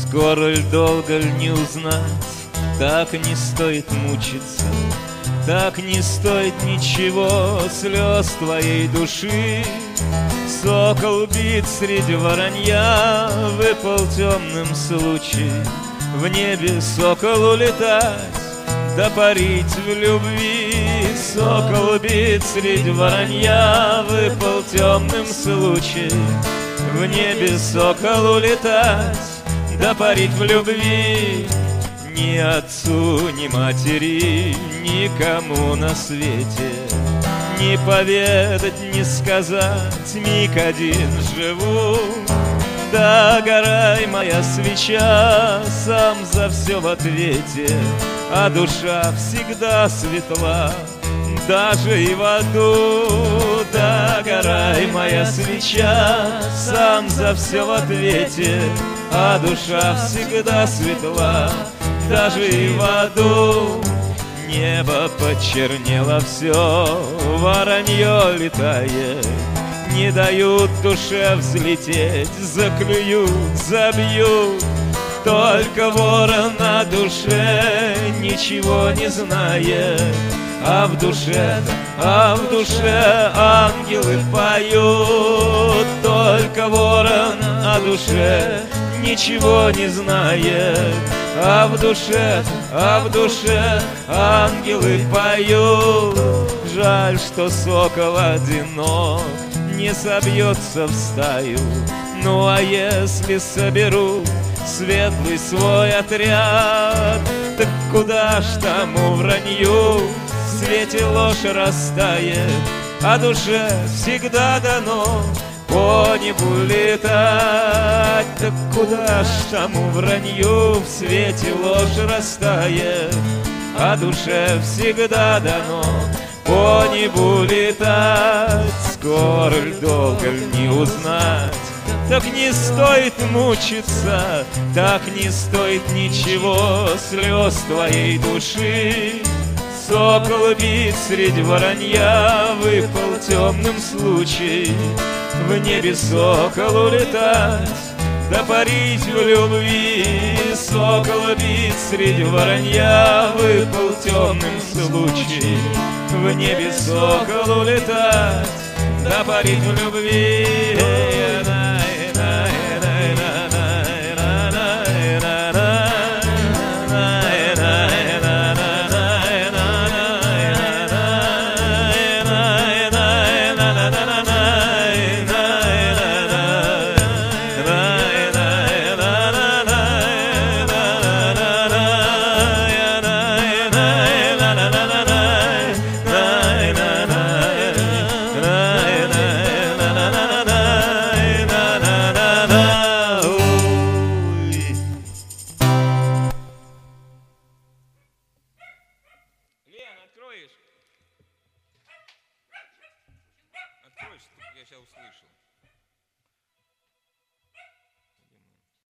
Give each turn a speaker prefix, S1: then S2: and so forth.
S1: Скоро ль, долго ль не узнать, так не стоит мучиться, так не стоит ничего слез твоей души. Сокол бит среди воронья, выпал темным случай в небе соколу летать, да парить в любви. Сокол бит среди воронья, выпал темным случай в небе соколу летать, да парить в любви. Ни отцу, ни матери, никому на свете не поведать, не сказать, миг один живу. Догорай, моя свеча, сам за все в ответе, а душа всегда светла, даже и в аду. Догорай, моя свеча, сам за все в ответе, а душа всегда светла, даже и в аду. Небо почернело все, воронье летает, не дают душе взлететь, заклюют, забьют. Только ворон на душе ничего не знает, а в душе ангелы поют. Только ворон о душе ничего не знает, а в душе ангелы поют. Жаль, что сокол одинок не собьется в стаю. Ну а если соберу светлый свой отряд, так куда ж тому вранью в свете ложь растает, а душе всегда дано по небу летать. Так куда ж тому вранью в свете ложь растает, а душе всегда дано по небу летать. Скоро ль, долго ль не узнать, так не стоит мучиться, так не стоит ничего слез твоей души. Сокол бит средь воронья, выпал темным случай в небе соколу летать, да парить в любви. Сокол бит средь воронья, выпал темным случай в небе соколу летать, да парить в любви.
S2: Откроешь, я тебя услышал.